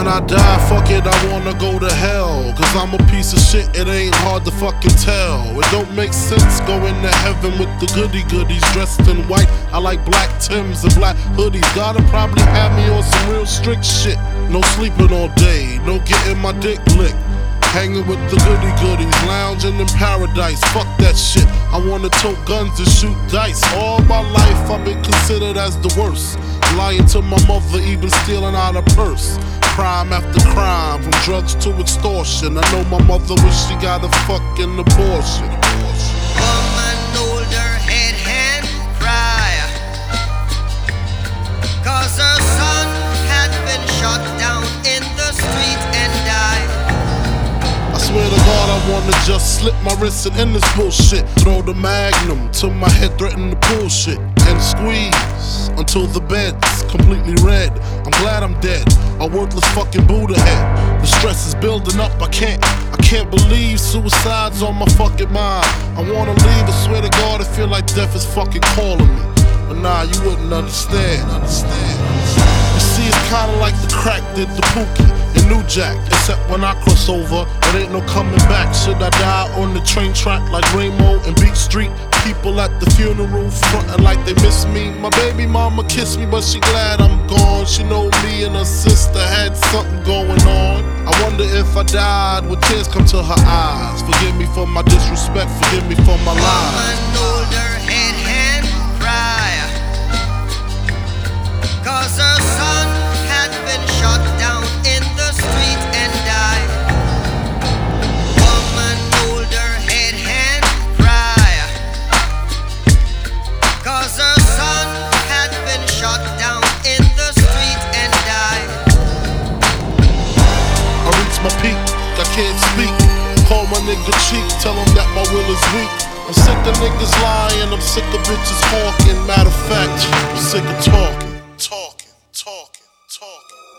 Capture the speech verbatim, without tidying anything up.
When I die, fuck it, I wanna go to hell. Cause I'm a piece of shit, it ain't hard to fucking tell. It don't make sense going to heaven with the goody goodies dressed in white. I like black Timbs and black hoodies. Gotta probably have me on some real strict shit. No sleeping all day, no getting my dick licked. Hanging with the goody goodies, lounging in paradise. Fuck that shit. I wanna tote guns and shoot dice. All my life I've been considered as the worst. Lying to my mother, even stealing out a purse. Crime after crime, from drugs to extortion. I know my mother wish she got a fucking abortion. Woman hold her head and cry, cause her son had been shot down in the street and died. I swear to God, I wanna just slip my wrist and end this bullshit. Throw the magnum to my head, threaten the bullshit, and squeeze until the bed's completely red. I'm glad I'm dead, a worthless fucking Buddha head. The stress is building up, I can't, I can't believe suicide's on my fucking mind. I wanna leave, I swear to God, I feel like death is fucking calling me. But nah, you wouldn't understand, understand. You see, it's kinda like the crack did the Pookie and New Jack. Except when I cross over, it ain't no coming back. Should I die on the train track like Ramo and Beach Street? People at the funeral frontin' like they miss me. My baby mama kissed me, but she glad I'm gone. She know me and her sister had something going on. I wonder if I died, would tears come to her eyes? Forgive me for my disrespect, forgive me for my lies. Woman hold her head and cry, cause her son had been shot down in the street and died. Woman hold her head and cry, cause her son had been shot down in the street and died. I reach my peak, I can't speak. Call my nigga cheek, tell him that my will is weak. I'm sick of niggas lying, I'm sick of bitches hawking. Matter of fact, I'm sick of talking, talking, talking, talking.